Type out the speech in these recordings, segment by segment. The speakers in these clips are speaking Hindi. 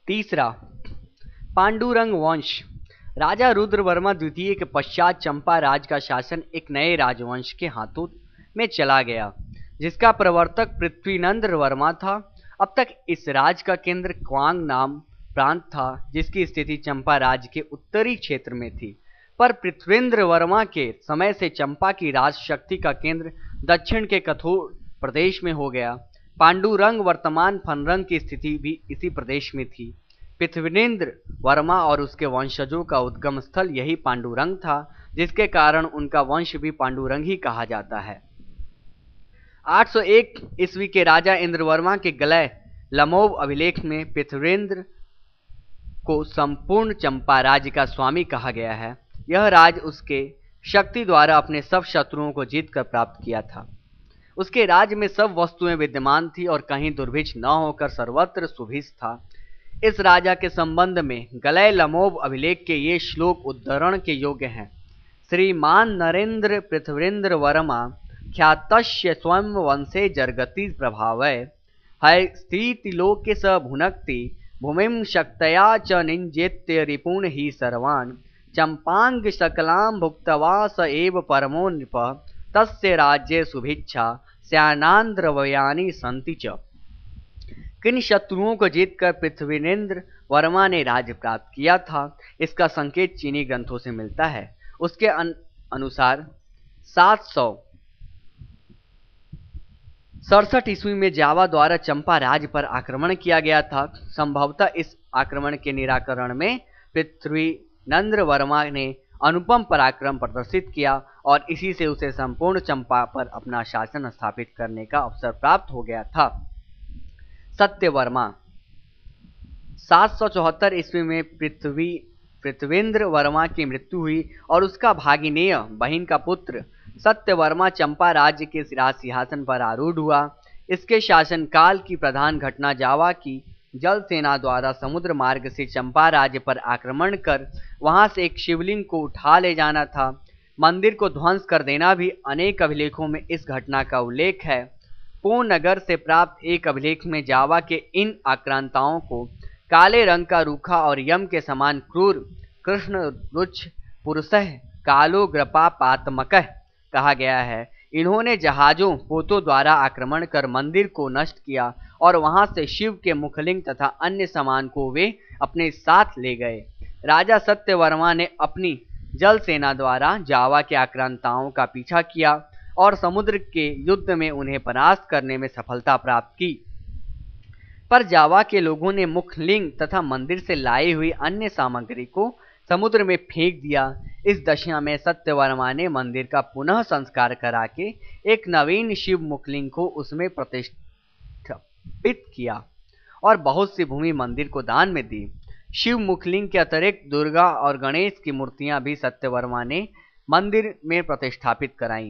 तीसरा, पांडुरंग वंश। राजा रुद्रवर्मा द्वितीय के पश्चात चंपा राज का शासन एक नए राजवंश के हाथों में चला गया, जिसका प्रवर्तक पृथ्वीनंद्र वर्मा था। अब तक इस राज का केंद्र क्वांग नाम प्रांत था, जिसकी स्थिति चंपा राज्य के उत्तरी क्षेत्र में थी। पर पृथ्वीन्द्र वर्मा के समय से चंपा की राज शक्ति का केंद्र दक्षिण के कठोर प्रदेश में हो गया। पांडुरंग वर्तमान फनरंग की स्थिति भी इसी प्रदेश में थी। पृथ्वीन्द्र वर्मा और उसके वंशजों का उद्गम स्थल यही पांडुरंग था, जिसके कारण उनका वंश भी पांडुरंग ही कहा जाता है। 801 ईस्वी के राजा इंद्रवर्मा के गलय लमोव अभिलेख में पृथ्वीन्द्र को संपूर्ण चंपा राज्य का स्वामी कहा गया है। यह राज उसके शक्ति द्वारा अपने सब शत्रुओं को जीतकर प्राप्त किया था। उसके राज्य में सब वस्तुएं विद्यमान थी और कहीं दुर्भिक्ष न होकर सर्वत्र सुभिक्ष था। इस राजा के संबंध में गलय लमोव अभिलेख के ये श्लोक उद्धरण के योग्य हैं। श्रीमान नरेंद्र पृथ्वीन्द्र वर्मा ख्यातस्य स्वयं वंशे जर्गति प्रभावय है स्थिति लोके स भुनक्ति भूमिम शक्तया च निंजेत्य रिपुण ही सर्वान् चंपांग सकलां भुक्तवा स एव परमो नृप तस्य राज्ये सुभिक्षा स्यानांद्रवयानि सन्ति च। किन शत्रुओं को जीतकर पृथ्वीन्द्र वर्मा ने राज्य प्राप्त किया था, इसका संकेत चीनी ग्रंथों से मिलता है। उसके अनुसार 767 ईस्वी में जावा द्वारा चंपा राज्य पर आक्रमण किया गया था। संभवतः इस आक्रमण के निराकरण में पृथ्वीनंद्र वर्मा ने अनुपम पराक्रम प्रदर्शित किया और इसी से उसे संपूर्ण चंपा पर अपना शासन स्थापित करने का अवसर प्राप्त हो गया था। सत्यवर्मा 774 ईस्वी में पृथ्वीन्द्र वर्मा की मृत्यु हुई और उसका भागिनेय बहन का पुत्र सत्यवर्मा चंपा राज्य के राज सिंहासन पर आरूढ़ हुआ। इसके शासनकाल की प्रधान घटना जावा की जल सेना द्वारा समुद्र मार्ग से चंपा राज्य पर आक्रमण कर वहां से एक शिवलिंग को उठा ले जाना था। मंदिर को ध्वंस कर देना भी अनेक अभिलेखों में इस घटना का उल्लेख है। पूर्णनगर से प्राप्त एक अभिलेख में जावा के इन आक्रांताओं को काले रंग का रूखा और यम के समान क्रूर कृष्ण रुच पुरुषः कालो ग्रपा पातमकः कहा गया है। इन्होंने जहाजों पोतों द्वारा आक्रमण कर मंदिर को नष्ट किया और वहां से शिव के मुखलिंग तथा अन्य सामान को वे अपने साथ ले गए। राजा सत्यवर्मा ने अपनी जल सेना द्वारा जावा के आक्रांताओं का पीछा किया और समुद्र के युद्ध में उन्हें परास्त करने में सफलता प्राप्त की। पर जावा के लोगों ने मुखलिंग तथा मंदिर से लाई हुई अन्य सामग्री को समुद्र में फेंक दिया। इस दशा में सत्यवर्मा ने मंदिर का पुनः संस्कार करा के एक नवीन शिव मुखलिंग को उसमें प्रतिष्ठित किया और बहुत सी भूमि मंदिर को दान में दी। शिव मुखलिंग के अतिरिक्त दुर्गा और गणेश की मूर्तियां भी सत्यवर्मा ने मंदिर में प्रतिष्ठापित कराईं।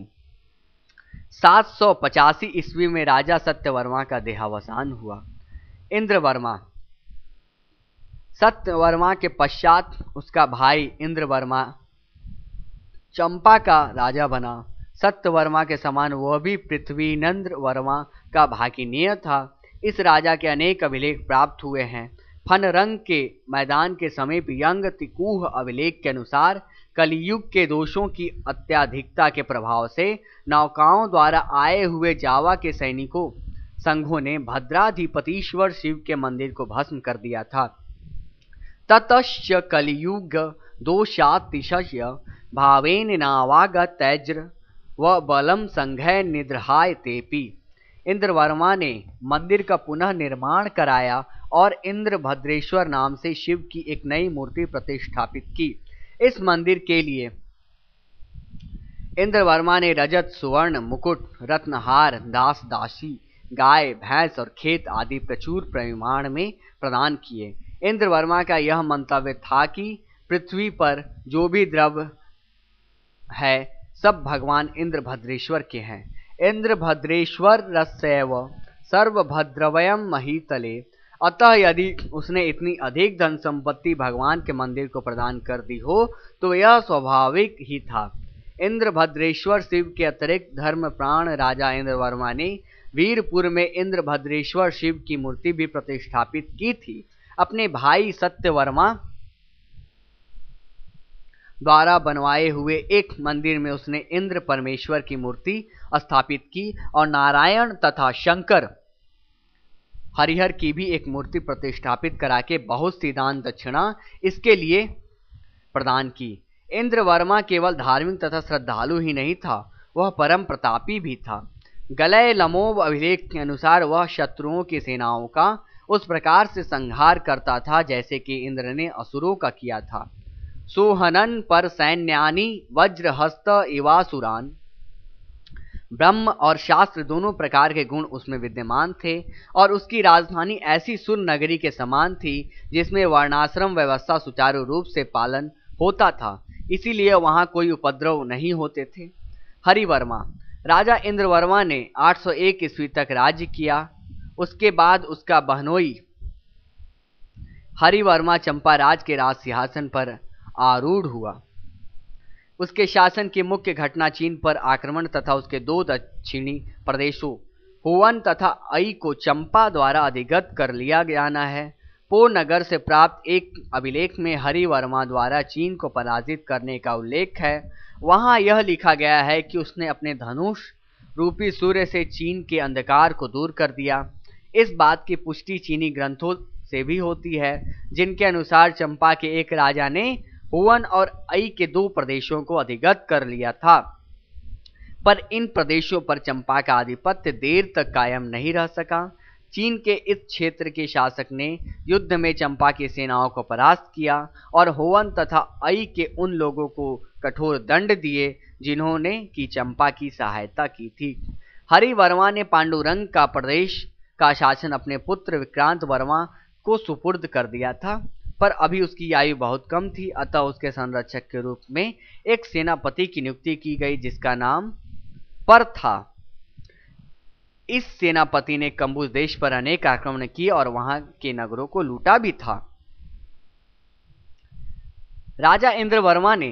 785 ईस्वी में राजा सत्यवर्मा का देहावसान हुआ। इंद्रवर्मा सत्यवर्मा के पश्चात उसका भाई इंद्रवर्मा चंपा का राजा बना। सत्यवर्मा के समान वह भी पृथ्वीनंद्र वर्मा का भागिनेय था। इस राजा के अनेक अभिलेख प्राप्त हुए हैं। फनरंग के मैदान के समीप यंग तिकुह अभिलेख के अनुसार कलियुग के दोषों की अत्याधिकता के प्रभाव से नौकाओं द्वारा आए हुए जावा के सैनिकों संघों ने भद्राधिपतीश्वर शिव के मंदिर को भस्म कर दिया था। ततश्च कलियुग दोषातिशय भावेन नावागत तैज्र व बलम संघय निद्रहाय तेपी। इंद्रवर्मा ने मंदिर का पुनः निर्माण कराया और इंद्रभद्रेश्वर नाम से शिव की एक नई मूर्ति प्रतिष्ठापित की। इस मंदिर के लिए इंद्रवर्मा ने रजत सुवर्ण मुकुट रत्नहार दास दासी गाय भैंस और खेत आदि प्रचुर परिमाण में प्रदान किए। इंद्रवर्मा का यह मंतव्य था कि पृथ्वी पर जो भी द्रव्य है सब भगवान इंद्रभद्रेश्वर के हैं। इंद्रभद्रेश्वर रस्यैव सर्वभद्रवयम महीतले। अतः यदि उसने इतनी अधिक धन संपत्ति भगवान के मंदिर को प्रदान कर दी हो तो यह स्वाभाविक ही था। इंद्रभद्रेश्वर शिव के अतिरिक्त धर्म प्राण राजा इंद्रवर्मा ने वीरपुर में इंद्रभद्रेश्वर शिव की मूर्ति भी प्रतिष्ठापित की थी। अपने भाई सत्यवर्मा द्वारा बनवाए हुए एक मंदिर में उसने इंद्र परमेश्वर की मूर्ति स्थापित की और नारायण तथा शंकर हरिहर की भी एक मूर्ति प्रतिष्ठापित करा के बहुत सी दान दक्षिणा इसके लिए प्रदान की। इंद्रवर्मा केवल धार्मिक तथा श्रद्धालु ही नहीं था, वह परम प्रतापी भी था। गलय लमोव अभिलेख के अनुसार वह शत्रुओं की सेनाओं का उस प्रकार से संहार करता था जैसे कि इंद्र ने असुरों का किया था। सोहनन पर सैन्यानि वज्रहस्त इवासुरान, ब्रह्म और शास्त्र दोनों प्रकार के गुण उसमें विद्यमान थे और उसकी राजधानी ऐसी सुर नगरी के समान थी जिसमें वर्णाश्रम व्यवस्था सुचारू रूप से पालन होता था, इसीलिए वहां कोई उपद्रव नहीं होते थे। हरिवर्मा राजा इंद्रवर्मा ने 801 ईस्वी तक राज्य किया। उसके बाद उसका बहनोई हरिवर्मा चंपाराज के राज सिंहासन पर आरूढ़ हुआ। उसके शासन की मुख्य घटना चीन पर आक्रमण तथा उसके दो दक्षिणी प्रदेशों हुवन तथा अई को चंपा द्वारा अधिगत कर लिया जाना है। पो नगर से प्राप्त एक अभिलेख में हरिवर्मा द्वारा चीन को पराजित करने का उल्लेख है। वहां यह लिखा गया है कि उसने अपने धनुष रूपी सूर्य से चीन के अंधकार को दूर कर दिया। इस बात की पुष्टि चीनी ग्रंथों से भी होती है, जिनके अनुसार चंपा के एक राजा ने हुवन और अई के दो प्रदेशों को अधिगत कर लिया था, पर इन प्रदेशों पर चंपा का आधिपत्य देर तक कायम नहीं रह सका। चीन के इस क्षेत्र के शासक ने युद्ध में चंपा की सेनाओं को परास्त किया और हुवन तथा अई के उन लोगों को कठोर दंड दिए जिन्होंने की चंपा की सहायता की थी। हरिवर्मा ने पांडुरंग का प्रदेश का शासन अपने पुत्र विक्रांत वर्मा को सुपुर्द कर दिया था, पर अभी उसकी आयु बहुत कम थी, अतः उसके संरक्षक के रूप में एक सेनापति की नियुक्ति की गई जिसका नाम पर था। इस सेनापति ने कंबुज देश पर अनेक आक्रमण किए और वहां के नगरों को लूटा भी था। राजा इंद्रवर्मा ने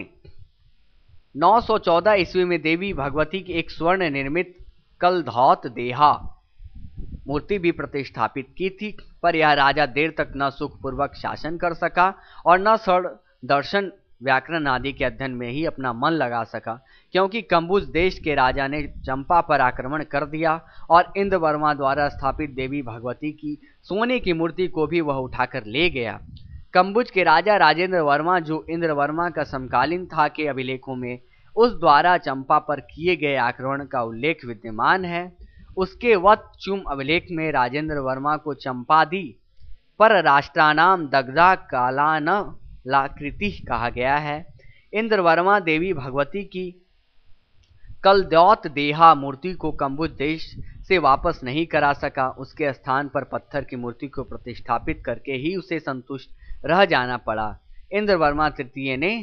914 ईस्वी में देवी भगवती की एक स्वर्ण निर्मित कलधौत देहा मूर्ति भी प्रतिष्ठापित की थी, पर यह राजा देर तक न सुखपूर्वक शासन कर सका और न सड़ दर्शन व्याकरण आदि के अध्ययन में ही अपना मन लगा सका, क्योंकि कंबुज देश के राजा ने चंपा पर आक्रमण कर दिया और इंद्रवर्मा द्वारा स्थापित देवी भगवती की सोने की मूर्ति को भी वह उठाकर ले गया। कंबुज के राजा राजेंद्र वर्मा, जो इंद्रवर्मा का समकालीन था, के अभिलेखों में उस द्वारा चंपा पर किए गए आक्रमण का उल्लेख विद्यमान है। उसके वत्चुम अभिलेख में राजेंद्र वर्मा को चंपादी पर राष्ट्रानाम दग्धा कालान लाकृति कहा गया है। इंद्रवर्मा देवी भगवती की कलदौत देहा मूर्ति को कंबुज देश से वापस नहीं करा सका। उसके स्थान पर पत्थर की मूर्ति को प्रतिष्ठापित करके ही उसे संतुष्ट रह जाना पड़ा। इंद्रवर्मा तृतीय ने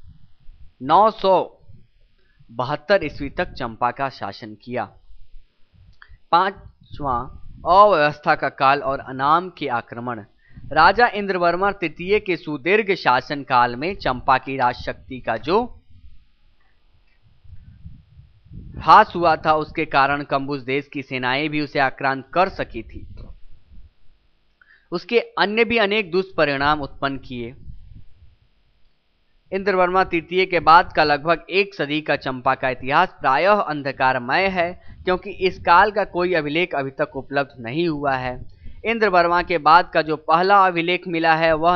972 ईस्वी तक चंपा का शासन किया। पांचवा, अव्यवस्था का काल और अनाम के आक्रमण। राजा इंद्रवर्मा तृतीय के सुदीर्घ शासन काल में चंपा की राजशक्ति का जो ह्रास हुआ था, उसके कारण कंबुज देश की सेनाएं भी उसे आक्रांत कर सकी थी। उसके अन्य भी अनेक दुष्परिणाम उत्पन्न किए। इंद्रवर्मा तृतीय के बाद का लगभग एक सदी का चंपा का इतिहास प्रायः अंधकारमय है, क्योंकि इस काल का कोई अभिलेख अभी तक उपलब्ध नहीं हुआ है। इंद्रवर्मा के बाद का जो पहला अभिलेख मिला है वह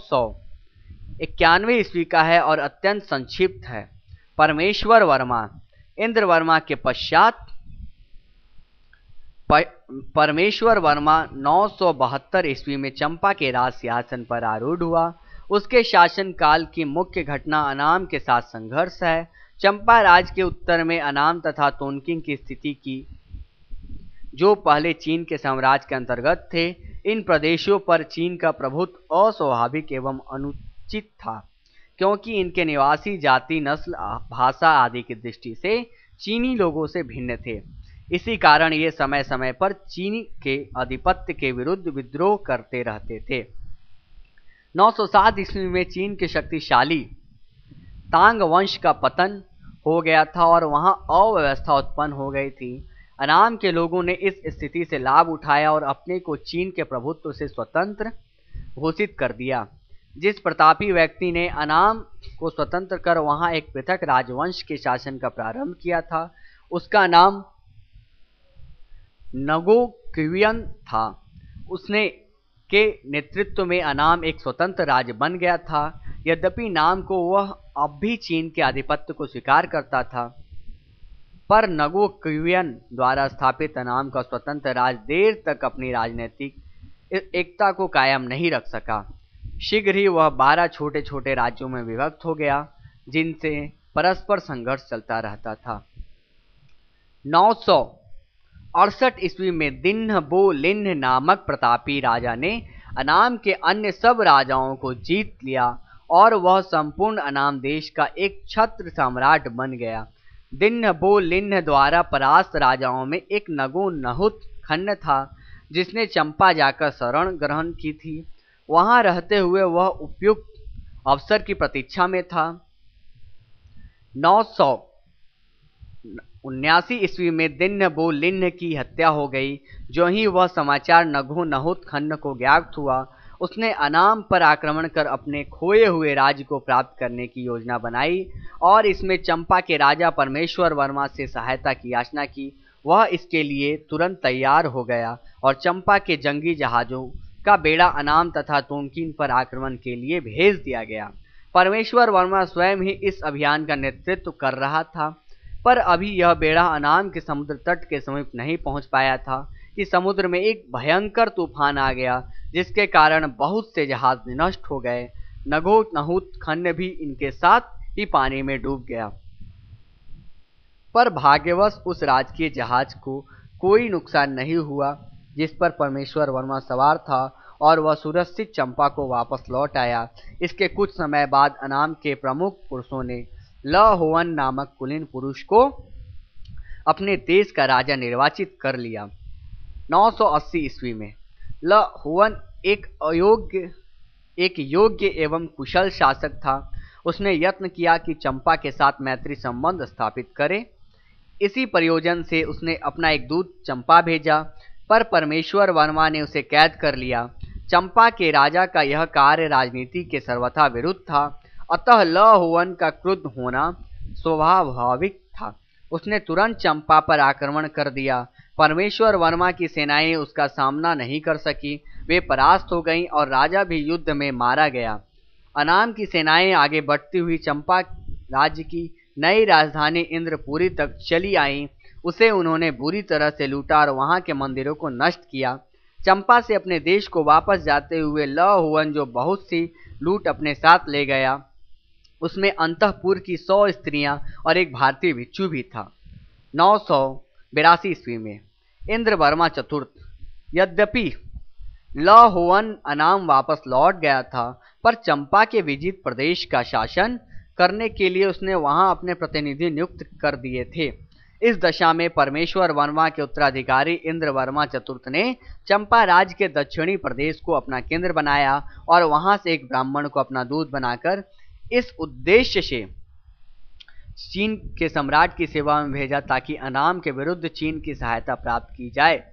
991 ईस्वी का है और अत्यंत संक्षिप्त है। परमेश्वर वर्मा इंद्रवर्मा के पश्चात परमेश्वर वर्मा 972 ईस्वी में चंपा के राज सिंहासन पर आरूढ़ हुआ। उसके शासन काल की मुख्य घटना अनाम के साथ संघर्ष है। चंपा राज के उत्तर में अनाम तथा तोनकिंग की स्थिति की, जो पहले चीन के साम्राज्य के अंतर्गत थे। इन प्रदेशों पर चीन का प्रभुत्व अस्वाभाविक एवं अनुचित था, क्योंकि इनके निवासी जाति, नस्ल, भाषा आदि की दृष्टि से चीनी लोगों से भिन्न थे। इसी कारण ये समय समय पर चीन के आधिपत्य के विरुद्ध विद्रोह करते रहते थे। 907 ईस्वी में चीन के शक्तिशाली तांग वंश का पतन हो गया था और वहां अव्यवस्था उत्पन्न हो गई थी। अनाम के लोगों ने इस स्थिति से लाभ उठाया और अपने को चीन के प्रभुत्व से स्वतंत्र घोषित कर दिया। जिस प्रतापी व्यक्ति ने अनाम को स्वतंत्र कर वहां एक पृथक राजवंश के शासन का प्रारंभ किया था, उसका नाम नगोक्वियन था। उसने के नेतृत्व में अनाम एक स्वतंत्र राज्य बन गया था। यद्यपि नाम को वह अब भी चीन के आधिपत्य को स्वीकार करता था, पर नगोक्वियन द्वारा स्थापित अनाम का स्वतंत्र राज्य देर तक अपनी राजनीतिक एकता को कायम नहीं रख सका। शीघ्र ही वह 12 छोटे छोटे राज्यों में विभक्त हो गया, जिनसे परस्पर संघर्ष चलता रहता था। 968 ईस्वी में दिन्हबोलिन्ह नामक प्रतापी राजा ने अनाम के अन्य सब राजाओं को जीत लिया और वह संपूर्ण अनाम देश का एक छत्र सम्राट बन गया। दिन्हबोलिन्ह द्वारा परास्त राजाओं में एक नगो नहुत खंड था, जिसने चंपा जाकर शरण ग्रहण की थी। वहां रहते हुए वह उपयुक्त अवसर की प्रतीक्षा में था। 979 ईस्वी में दिन्हबोलिन्ह की हत्या हो गई। जो ही वह समाचार नगो नहुत खंड को ज्ञात हुआ, उसने अनाम पर आक्रमण कर अपने खोए हुए राज्य को प्राप्त करने की योजना बनाई और इसमें चंपा के राजा परमेश्वर वर्मा से सहायता की याचना की। वह इसके लिए तुरंत तैयार हो गया और चंपा के जंगी जहाजों का बेड़ा अनाम तथा तोंकिन पर आक्रमण के लिए भेज दिया गया। परमेश्वर वर्मा स्वयं ही इस अभियान का नेतृत्व कर रहा था, पर अभी यह बेड़ा अनाम के समुद्र तट के समीप नहीं पहुंच पाया था कि समुद्र में एक भयंकर तूफान आ गया, जिसके कारण बहुत से जहाज नष्ट हो गए। नगो नहुत खंड भी इनके साथ ही पानी में डूब गया, पर भाग्यवश उस राजकीय जहाज को कोई नुकसान नहीं हुआ जिस पर परमेश्वर वर्मा सवार था, और वह सुरक्षित चंपा को वापस लौट आया। इसके कुछ समय बाद अनाम के प्रमुख पुरुषों ने लहुवन नामक कुलीन पुरुष को अपने देश का राजा निर्वाचित कर लिया। 980 ईस्वी में लहुवन एक योग्य एवं कुशल शासक था। उसने यत्न किया कि चंपा के साथ मैत्री संबंध स्थापित करे। इसी प्रयोजन से उसने अपना एक दूत चंपा भेजा, पर परमेश्वर वर्मा ने उसे कैद कर लिया। चंपा के राजा का यह कार्य राजनीति के सर्वथा विरुद्ध था, अतः लहुवन का क्रुद्ध होना स्वाभाविक था। उसने तुरंत चंपा पर आक्रमण कर दिया। परमेश्वर वर्मा की सेनाएं उसका सामना नहीं कर सकी, वे परास्त हो गईं और राजा भी युद्ध में मारा गया। अनाम की सेनाएं आगे बढ़ती हुई चंपा राज्य की नई राजधानी इंद्रपुरी तक चली आईं। उसे उन्होंने बुरी तरह से लूटा और वहां के मंदिरों को नष्ट किया। चंपा से अपने देश को वापस जाते हुए लहुवन जो बहुत सी लूट अपने साथ ले गया, उसमें अंतःपुर की 100 स्त्रियां और एक भारतीय भिक्षु भी था। 982 ईस्वी में इंद्रवर्मा चतुर्थ, यद्यपि लहुवन अनाम वापस लौट गया था, पर चंपा के विजित प्रदेश का शासन करने के लिए उसने वहां अपने प्रतिनिधि नियुक्त कर दिए थे। इस दशा में परमेश्वर वर्मा के उत्तराधिकारी इंद्रवर्मा चतुर्थ ने चंपा राज्य के दक्षिणी प्रदेश को अपना केंद्र बनाया और वहां से एक ब्राह्मण को अपना दूत बनाकर इस उद्देश्य से चीन के सम्राट की सेवा में भेजा ताकि अनाम के विरुद्ध चीन की सहायता प्राप्त की जाए।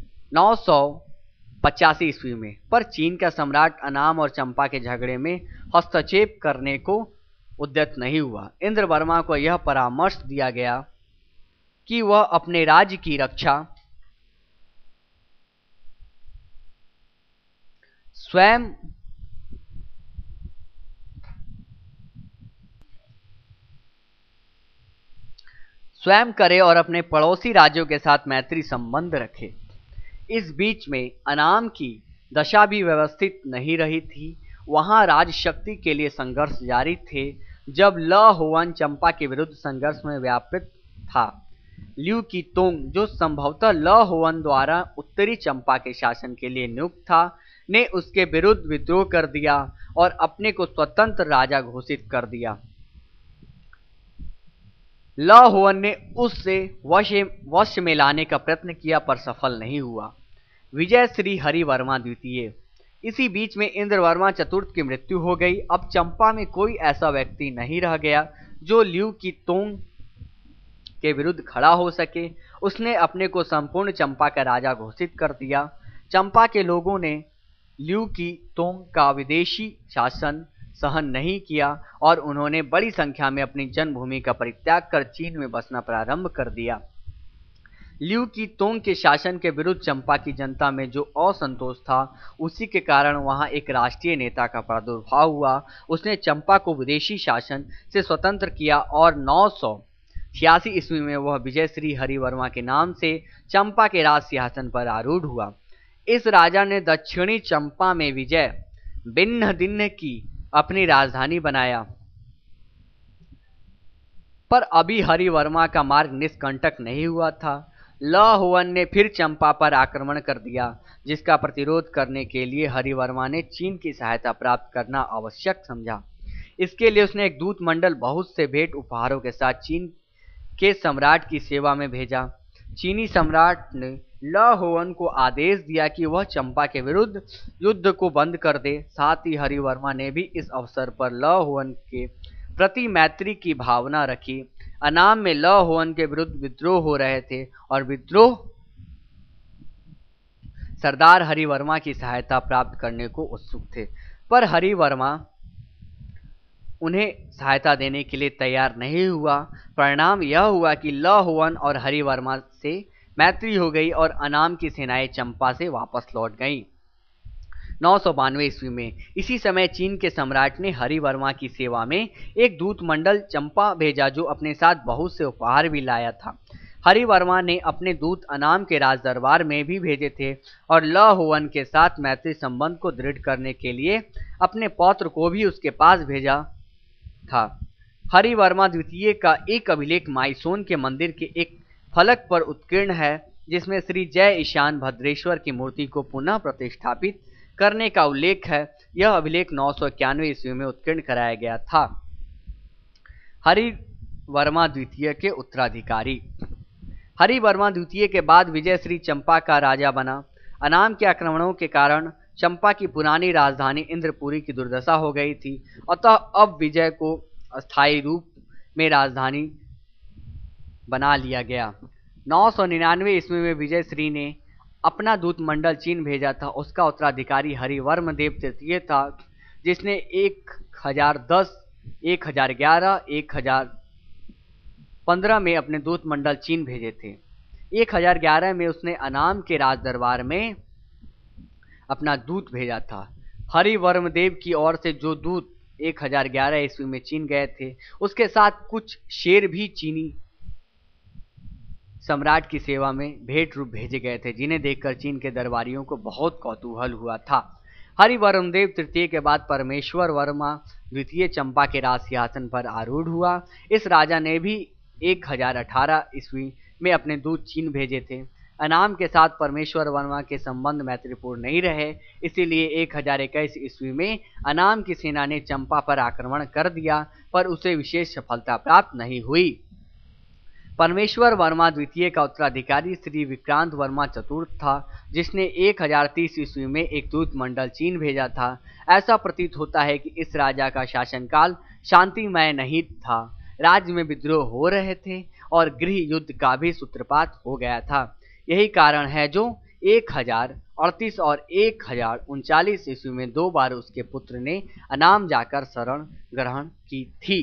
985 ईस्वी में पर चीन का सम्राट अनाम और चंपा के झगड़े में हस्तक्षेप करने को उद्यत नहीं हुआ। इंद्रवर्मा को यह परामर्श दिया गया कि वह अपने राज्य की रक्षा स्वयं करे और अपने पड़ोसी राज्यों के साथ मैत्री संबंध रखे। इस बीच में अनाम की दशा भी व्यवस्थित नहीं रही थी। वहां राजशक्ति के लिए संघर्ष जारी थे। जब लहुवन चंपा के विरुद्ध संघर्ष में व्यापृत था, ल्यू की तोंग, जो संभवतः लहुवन द्वारा उत्तरी चंपा के शासन के लिए नियुक्त था, ने उसके विरुद्ध विद्रोह कर दिया और अपने को स्वतंत्र राजा घोषित कर दिया। लहुवन ने उससे वश में लाने का प्रयत्न किया, पर सफल नहीं हुआ। विजय श्री हरि वर्मा द्वितीय। इसी बीच में इंद्रवर्मा चतुर्थ की मृत्यु हो गई। अब चंपा में कोई ऐसा व्यक्ति नहीं रह गया जो ल्यू की तोंग के विरुद्ध खड़ा हो सके। उसने अपने को संपूर्ण चंपा का राजा घोषित कर दिया। चंपा के लोगों ने ल्यू की तोंग का विदेशी शासन सहन नहीं किया और उन्होंने बड़ी संख्या में अपनी जन्मभूमि का परित्याग कर चीन में बसना प्रारंभ कर दिया। ल्यू की तोंग के शासन के विरुद्ध चंपा की जनता में जो असंतोष था, उसी के कारण वहां एक राष्ट्रीय नेता का प्रादुर्भाव हुआ। उसने चंपा को विदेशी शासन से स्वतंत्र किया और 986 ईस्वी में वह विजय श्री हरिवर्मा के नाम से चंपा के राज सिंहासन पर आरूढ़ हुआ। इस राजा ने दक्षिणी चंपा में विजय बिन्नदिन्य की अपनी राजधानी बनाया, पर अभी हरिवर्मा का मार्ग निष्कंटक नहीं हुआ था। लहुवन ने फिर चंपा पर आक्रमण कर दिया, जिसका प्रतिरोध करने के लिए हरिवर्मा ने चीन की सहायता प्राप्त करना आवश्यक समझा। इसके लिए उसने एक दूत मंडल बहुत से भेंट उपहारों के साथ चीन के सम्राट की सेवा में भेजा। चीनी सम्राट ने लहुवन को आदेश दिया कि वह चंपा के विरुद्ध युद्ध को बंद कर दे। साथ ही हरिवर्मा ने भी इस अवसर पर लहुवन के प्रति मैत्री की भावना रखी। अनाम में लहुवन के विरुद्ध विद्रोह हो रहे थे और विद्रोह सरदार हरिवर्मा की सहायता प्राप्त करने को उत्सुक थे, पर हरिवर्मा उन्हें सहायता देने के लिए तैयार नहीं हुआ। परिणाम यह हुआ कि लहुवन और हरिवर्मा से मैत्री हो गई और अनाम की सेनाएं चंपा से वापस लौट गईं। 992 ईस्वी में इसी समय चीन के सम्राट ने हरिवर्मा की सेवा में एक दूत मंडल चंपा भेजा, जो अपने साथ बहुत से उपहार भी लाया था। हरिवर्मा ने अपने दूत अनाम के राज दरबार में भी भेजे थे और लहुवन के साथ मैत्री संबंध को दृढ़ करने के लिए अपने पौत्र को भी उसके पास भेजा था। हरिवर्मा द्वितीय का एक अभिलेख माइसोन के मंदिर के एक फलक पर उत्कीर्ण है, जिसमें श्री जय ईशान भद्रेश्वर की मूर्ति को पुनः प्रतिष्ठापित करने का उल्लेख है। यह अभिलेख 991 ईस्वी में उत्कीर्ण कराया गया था। हरिवर्मा द्वितीय के उत्तराधिकारी। हरिवर्मा द्वितीय के बाद विजय श्री चंपा का राजा बना। अनाम के आक्रमणों के कारण चंपा की पुरानी राजधानी इंद्रपुरी की दुर्दशा हो गई थी, अतः अब विजय को अस्थायी रूप में राजधानी बना लिया गया। 999 ईस्वी में विजय श्री ने अपना दूत मंडल चीन भेजा था। उसका उत्तराधिकारी हरिवर्म देव तृतीय था, जिसने 1010, 1011, 1015 में अपने दूत मंडल चीन भेजे थे। 1011 में उसने अनाम के राज दरबार में अपना दूत भेजा था। हरिवर्म देव की ओर से जो दूत 1011 ईस्वी में चीन गए थे, उसके साथ कुछ शेर भी चीनी सम्राट की सेवा में भेंट रूप भेजे गए थे, जिन्हें देखकर चीन के दरबारियों को बहुत कौतूहल हुआ था। हरिवर्म देव तृतीय के बाद परमेश्वर वर्मा द्वितीय चंपा के राज सिंहासन पर आरूढ़ हुआ। इस राजा ने भी 1018 ईस्वी में अपने दूत चीन भेजे थे। अनाम के साथ परमेश्वर वर्मा के संबंध मैत्रीपूर्ण नहीं रहे, इसीलिए 1021 ईस्वी में अनाम की सेना ने चंपा पर आक्रमण कर दिया, पर उसे विशेष सफलता प्राप्त नहीं हुई। परमेश्वर वर्मा द्वितीय का उत्तराधिकारी श्री विक्रांत वर्मा चतुर्थ था, जिसने 1030 ईस्वी में एक दूत मंडल चीन भेजा था। ऐसा प्रतीत होता है कि इस राजा का शासनकाल शांतिमय नहीं था। राज्य में विद्रोह हो रहे थे और गृह युद्ध का भी सूत्रपात हो गया था। यही कारण है जो 1038 और 1039 ईस्वी में 2 बार उसके पुत्र ने अनाम जाकर शरण ग्रहण की थी।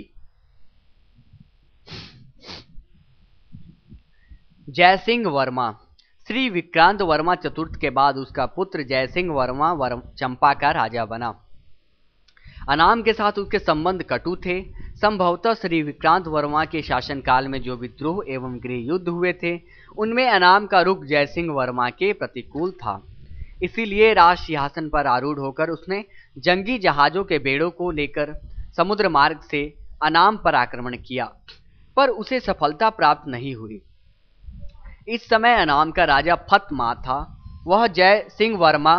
जयसिंह वर्मा। श्री विक्रांत वर्मा चतुर्थ के बाद उसका पुत्र जयसिंह वर्मा चंपा का राजा बना। अनाम के साथ उसके संबंध कटु थे। संभवतः श्री विक्रांत वर्मा के शासनकाल में जो विद्रोह एवं गृह युद्ध हुए थे, उनमें अनाम का रुख जयसिंह वर्मा के प्रतिकूल था। इसीलिए राज सिंहासन पर आरूढ़ होकर उसने जंगी जहाजों के बेड़ों को लेकर समुद्र मार्ग से अनाम पर आक्रमण किया, पर उसे सफलता प्राप्त नहीं हुई। इस समय अनाम का राजा फतमा था। वह जय सिंह वर्मा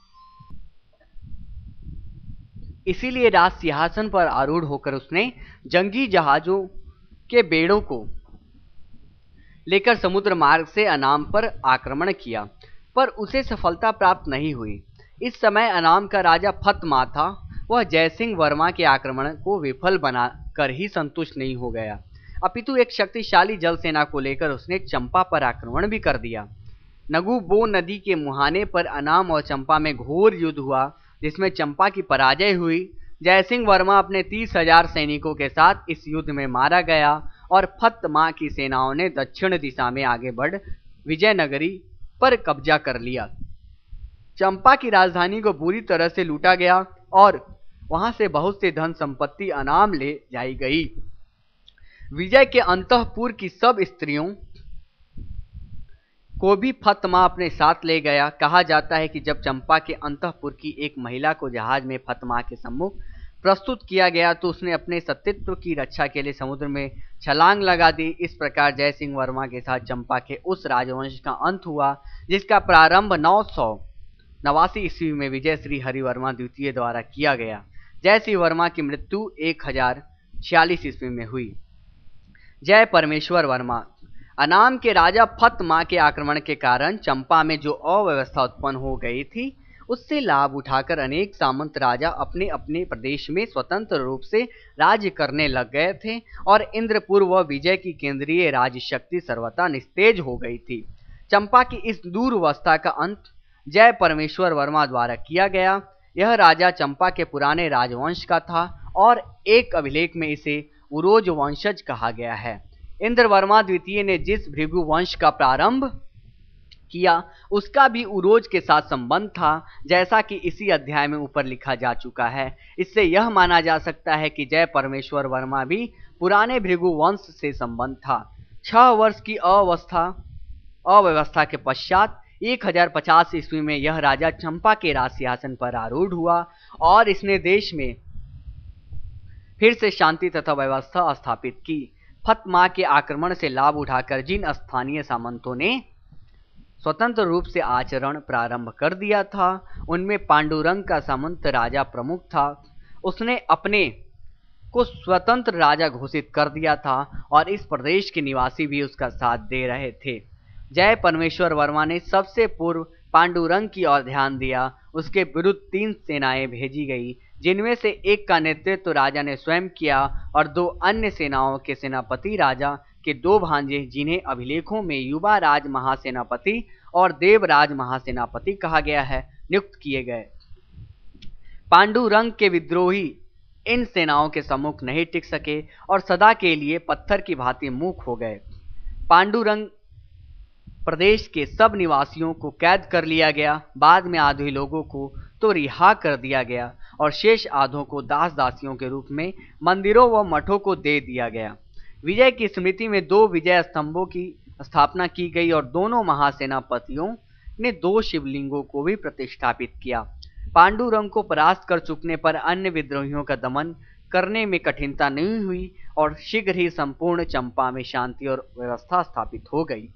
इसीलिए राज सिंहासन पर आरूढ़ होकर उसने जंगी जहाजों के बेड़ों को लेकर समुद्र मार्ग से अनाम पर आक्रमण किया, पर उसे सफलता प्राप्त नहीं हुई। इस समय अनाम का राजा फतमा था। वह जयसिंह वर्मा के आक्रमण को विफल बनाकर ही संतुष्ट नहीं हो गया, अपितु एक शक्तिशाली जल सेना को लेकर उसने चंपा पर आक्रमण भी कर दिया। नगुबो नदी के मुहाने पर अनाम और चंपा में घोर युद्ध हुआ, जिसमें चंपा की पराजय हुई। जयसिंह वर्मा अपने 30,000 सैनिकों के साथ इस युद्ध में मारा गया और फत मां की सेनाओं ने दक्षिण दिशा में आगे बढ़ विजयनगरी पर कब्जा कर लिया। चंपा की राजधानी को बुरी तरह से लूटा गया और वहां से बहुत से धन संपत्ति अनाम ले जाई गई। विजय के अंतःपुर की सब स्त्रियों को भी फतमा अपने साथ ले गया। कहा जाता है कि जब चंपा के अंतःपुर की एक महिला को जहाज में फतमा के सम्मुख प्रस्तुत किया गया तो उसने अपने सतीत्व की रक्षा के लिए समुद्र में छलांग लगा दी। इस प्रकार जयसिंह वर्मा के साथ चंपा के उस राजवंश का अंत हुआ जिसका प्रारंभ 989 ईस्वी में विजय श्री हरिवर्मा द्वितीय द्वारा किया गया। जयसिंह वर्मा की मृत्यु 1046 ईस्वी में हुई। जय परमेश्वर वर्मा। अनाम के राजा फतमा के आक्रमण के कारण चंपा में जो अव्यवस्था उत्पन्न हो गई थी, उससे लाभ उठाकर अनेक सामंत राजा अपने अपने प्रदेश में स्वतंत्र रूप से राज्य करने लग गए थे और इंद्रपुर व विजय की केंद्रीय राज्य शक्ति सर्वथा निस्तेज हो गई थी। चंपा की इस दुर्वस्था का अंत जय परमेश्वर वर्मा द्वारा किया गया। यह राजा चंपा के पुराने राजवंश का था और एक अभिलेख में इसे उरोज वंशज कहा गया है। इंद्रवर्मा द्वितीय ने जिस भृगु वंश का प्रारंभ किया उसका भी उरोज के साथ संबंध था, जैसा कि इसी अध्याय में ऊपर लिखा जा चुका है। इससे यह माना जा सकता है कि जय परमेश्वर वर्मा भी पुराने भृगु वंश से संबंध था। 6 वर्ष की अव्यवस्था के पश्चात 1050 ईस्वी में यह राजा चंपा के राज सिंहासन पर आरूढ़ हुआ और इसने देश में फिर से शांति तथा व्यवस्था स्थापित की। फतमा के आक्रमण से लाभ उठाकर जिन स्थानीय सामंतों ने स्वतंत्र रूप से आचरण प्रारंभ कर दिया था, उनमें पांडुरंग का सामंत राजा प्रमुख था। उसने अपने को स्वतंत्र राजा घोषित कर दिया था और इस प्रदेश के निवासी भी उसका साथ दे रहे थे। जय परमेश्वर वर्मा ने सबसे पूर्व पांडुरंग की ओर ध्यान दिया। उसके विरुद्ध 3 सेनाएं भेजी गई, जिनमें से एक का नेतृत्व राजा ने स्वयं किया और 2 अन्य सेनाओं के सेनापति राजा के 2 भांजे, जिन्हें अभिलेखों में युवा राज महासेनापति और देवराज महासेनापति कहा गया है, नियुक्त किए गए। पांडुरंग के विद्रोही इन सेनाओं के सम्मुख नहीं टिक सके और सदा के लिए पत्थर की भांति मूक हो गए। पांडुरंग प्रदेश के सब निवासियों को कैद कर लिया गया। बाद में आधे लोगों को तो रिहा कर दिया गया और शेष आधों को दास दासियों के रूप में मंदिरों व मठों को दे दिया गया। विजय की स्मृति में 2 विजय स्तंभों की स्थापना की गई और दोनों महासेनापतियों ने 2 शिवलिंगों को भी प्रतिष्ठापित किया। पांडुरंग को परास्त कर चुकने पर अन्य विद्रोहियों का दमन करने में कठिनता नहीं हुई और शीघ्र ही संपूर्ण चंपा में शांति और व्यवस्था स्थापित हो गई।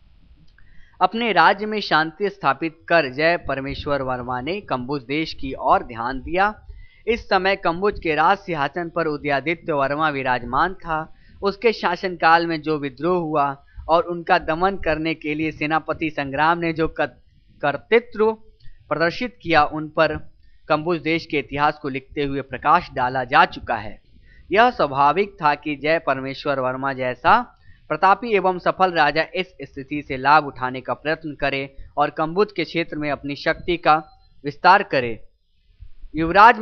अपने राज्य में शांति स्थापित कर जय परमेश्वर वर्मा ने कंबुज देश की ओर ध्यान दिया। इस समय कंबुज के राज सिंहासन पर उदयादित्य वर्मा विराजमान था। उसके शासनकाल में जो विद्रोह हुआ और उनका दमन करने के लिए सेनापति संग्राम ने जो कर्तृत्व प्रदर्शित किया, उन पर कंबुज देश के इतिहास को लिखते हुए प्रकाश डाला जा चुका है। यह स्वाभाविक था कि जय परमेश्वर वर्मा जैसा प्रतापी एवं सफल राजा इस स्थिति से लाभ उठाने का प्रयत्न करे और कंबुज के क्षेत्र में अपनी शक्ति का विस्तार करे। युवराज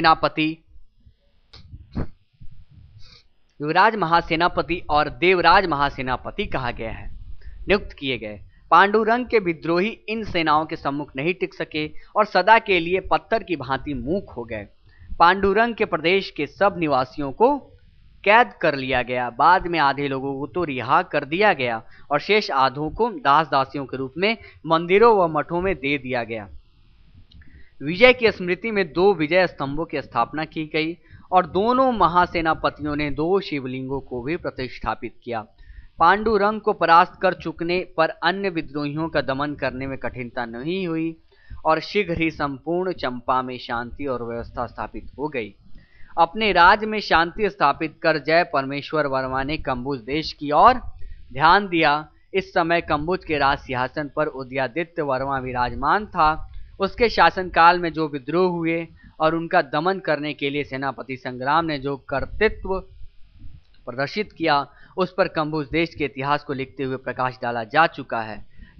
महासेनापति और देवराज महासेनापति कहा गया है, नियुक्त किए गए। पांडुरंग के विद्रोही इन सेनाओं के सम्मुख नहीं टिक सके और सदा के लिए पत्थर की भांति मूक हो गए। पांडुरंग के प्रदेश के सब निवासियों को कैद कर लिया गया। बाद में आधे लोगों को तो रिहा कर दिया गया और शेष आधों को दास दासियों के रूप में मंदिरों व मठों में दे दिया गया। विजय की स्मृति में 2 विजय स्तंभों की स्थापना की गई और दोनों महासेनापतियों ने 2 शिवलिंगों को भी प्रतिष्ठापित किया। पांडुरंग को परास्त कर चुकने पर अन्य विद्रोहियों का दमन करने में कठिनता नहीं हुई और शीघ्र ही संपूर्ण चंपा में शांति और व्यवस्था स्थापित हो गई। अपने राज्य में शांति स्थापित कर जय परमेश्वर वर्मा ने कंबुज देश की ओर ध्यान दिया। इस समय कंबुज के राज सिंहासन पर उदयादित्य वर्मा विराजमान था। उसके शासनकाल में जो विद्रोह हुए और उनका दमन करने के लिए सेनापति संग्राम ने जो कर्तृत्व प्रदर्शित किया, उस पर कंबुज देश के इतिहास को लिखते हुए प्रकाश डाला जा चुका है।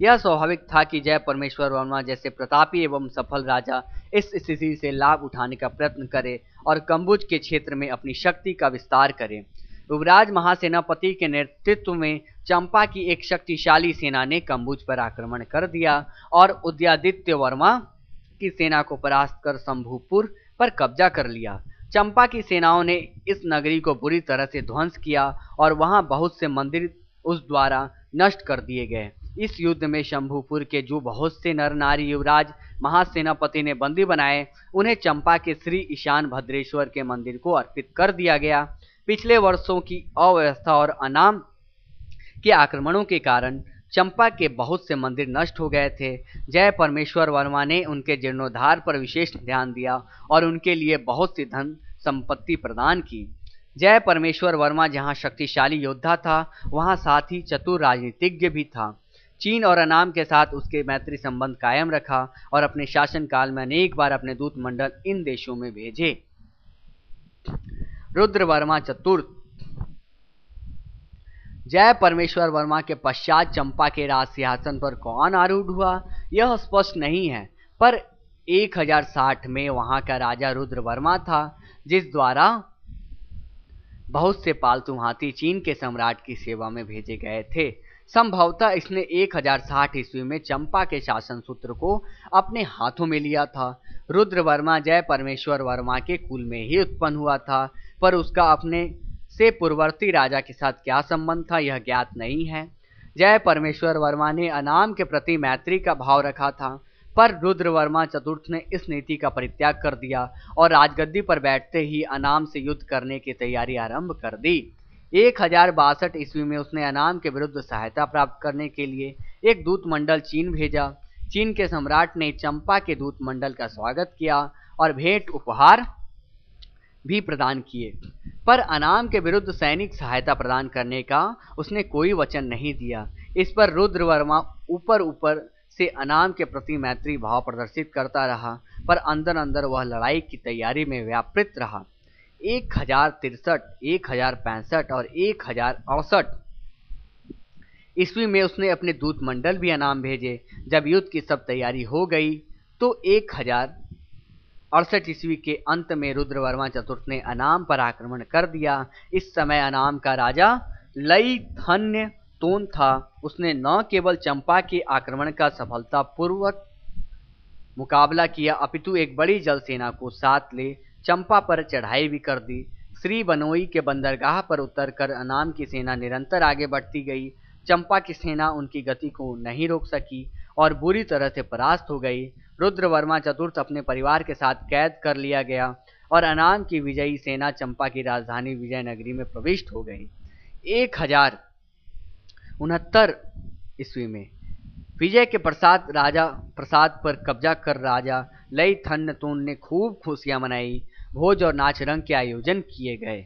यह स्वाभाविक था कि जय परमेश्वर वर्मा जैसे प्रतापी एवं सफल राजा इस स्थिति से लाभ उठाने का प्रयत्न करे और कम्बुज के क्षेत्र में अपनी शक्ति का विस्तार करे। युवराज महासेनापति के नेतृत्व में चंपा की एक शक्तिशाली सेना ने कम्बुज पर आक्रमण कर दिया और उदयादित्य वर्मा की सेना को परास्त कर शंभुपुर पर कब्जा कर लिया। चंपा की सेनाओं ने इस नगरी को बुरी तरह से ध्वंस किया और वहां बहुत से मंदिर उस द्वारा नष्ट कर दिए गए। इस युद्ध में शंभुपुर के जो बहुत से नर नारी युवराज महासेनापति ने बंदी बनाए, उन्हें चंपा के श्री ईशान भद्रेश्वर के मंदिर को अर्पित कर दिया गया। पिछले वर्षों की अव्यवस्था और अनाम के आक्रमणों के कारण चंपा के बहुत से मंदिर नष्ट हो गए थे। जय परमेश्वर वर्मा ने उनके जीर्णोद्धार पर विशेष ध्यान दिया और उनके लिए बहुत सी धन संपत्ति प्रदान की। जय परमेश्वर वर्मा जहां शक्तिशाली योद्धा था, वहां साथ ही चतुर राजनीतिज्ञ भी था। चीन और अनाम के साथ उसके मैत्री संबंध कायम रखा और अपने शासनकाल में अनेक बार अपने दूत मंडल इन देशों में भेजे। रुद्र वर्मा चतुर्थ। जय परमेश्वर वर्मा के पश्चात चंपा के राज सिंहासन पर कौन आरूढ़ हुआ, यह स्पष्ट नहीं है, पर 1060 में वहां का राजा रुद्र वर्मा था, जिस द्वारा बहुत से पालतू हाथी चीन के सम्राट की सेवा में भेजे गए थे। संभवतः इसने 1060 ईस्वी में चंपा के शासन सूत्र को अपने हाथों में लिया था। रुद्र वर्मा जय परमेश्वर वर्मा के कुल में ही उत्पन्न हुआ था, पर उसका अपने से पूर्ववर्ती राजा के साथ क्या संबंध था, यह ज्ञात नहीं है। जय परमेश्वर वर्मा ने अनाम के प्रति मैत्री का भाव रखा था, पर रुद्र वर्मा चतुर्थ ने इस नीति का परित्याग कर दिया और राजगद्दी पर बैठते ही अनाम से युद्ध करने की तैयारी आरंभ कर दी। 1062 ईस्वी में उसने अनाम के विरुद्ध सहायता प्राप्त करने के लिए एक दूत मंडल चीन भेजा। चीन के सम्राट ने चंपा के दूत मंडल का स्वागत किया और भेंट उपहार भी प्रदान किए, पर अनाम के विरुद्ध सैनिक सहायता प्रदान करने का उसने कोई वचन नहीं दिया। इस पर रुद्र वर्मा ऊपर से अनाम के प्रति मैत्री भाव प्रदर्शित करता रहा, पर अंदर अंदर वह लड़ाई की तैयारी में व्यापृत रहा। 1063, 1065 और 1068 ईस्वी में उसने अपने दूत मंडल भी अनाम भेजे। जब युद्ध की सब तैयारी हो गई तो 1068 ईस्वी के अंत में रुद्र वर्मा चतुर्थ ने अनाम पर आक्रमण कर दिया। इस समय अनाम का राजा लई थन्य तोन था। उसने न केवल चंपा के आक्रमण का सफलतापूर्वक मुकाबला किया, अपितु एक बड़ी जल सेना को साथ ले चंपा पर चढ़ाई भी कर दी। श्री बनोई के बंदरगाह पर उतरकर अनाम की सेना निरंतर आगे बढ़ती गई। चंपा की सेना उनकी गति को नहीं रोक सकी और बुरी तरह से परास्त हो गई। रुद्र वर्मा चतुर्थ अपने परिवार के साथ कैद कर लिया गया और अनाम की विजयी सेना चंपा की राजधानी विजयनगरी में प्रविष्ट हो गई। 1069 ईस्वी में विजय के प्रसाद पर कब्जा कर राजा लई थन्य तोन ने खूब खुशियां मनाई। भोज और नाच रंग के आयोजन किए गए।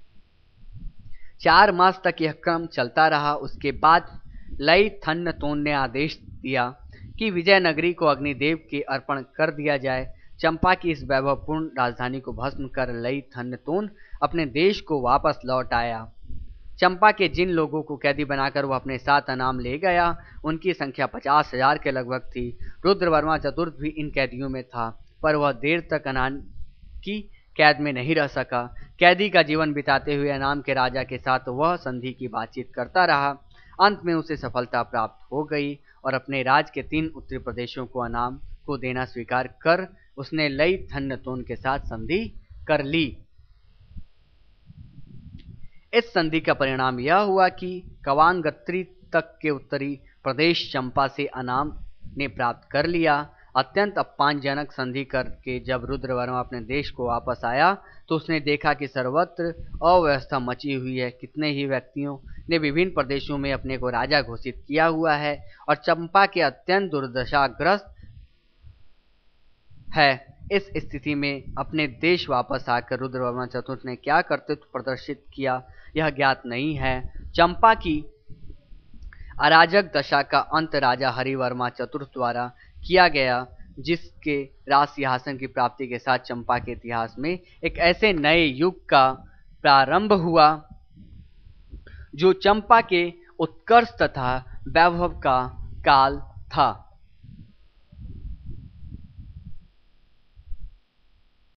4 मास तक यह क्रम चलता रहा। उसके बाद लई थन्य तोन ने आदेश दिया कि विजयनगरी को अग्निदेव के अर्पण कर दिया जाए। चंपा की इस वैभवपूर्ण राजधानी को भस्म कर लई थन्य तोन अपने देश को वापस लौट आया। चंपा के जिन लोगों को कैदी बनाकर वह अपने साथ अनाम ले गया, उनकी संख्या 50,000 के लगभग थी। रुद्र वर्मा चतुर्थ भी इन कैदियों में था, पर वह देर तक अनाम की कैद में नहीं रह सका। कैदी का जीवन बिताते हुए अनाम के राजा के साथ वह संधि की बातचीत करता रहा। अंत में उसे सफलता प्राप्त हो गई और अपने राज के 3 उत्तरी प्रदेशों को अनाम को देना स्वीकार कर उसने लई थन्य तोन के साथ संधि कर ली। इस संधि का परिणाम यह हुआ कि कवांगत्री तक के उत्तरी प्रदेश चंपा से अनाम ने प्राप्त कर लिया। अत्यंत अपमानजनक संधि करके जब रुद्र वर्मा अपने देश को वापस आया तो उसने देखा कि सर्वत्र अव्यवस्था मची हुई है। कितने ही व्यक्तियों ने विभिन्न प्रदेशों में अपने को राजा घोषित किया हुआ है और चंपा के अत्यंत दुर्दशाग्रस्त है। इस स्थिति में अपने देश वापस आकर रुद्र वर्मा चतुर्थ ने क्या कर्तृत्व प्रदर्शित किया, यह ज्ञात नहीं है। चंपा की अराजक दशा का अंत राजा हरिवर्मा चतुर्थ द्वारा किया गया, जिसके राज सिंहासन की प्राप्ति के साथ चंपा के इतिहास में एक ऐसे नए युग का प्रारंभ हुआ जो चंपा के उत्कर्ष तथा वैभव का काल था।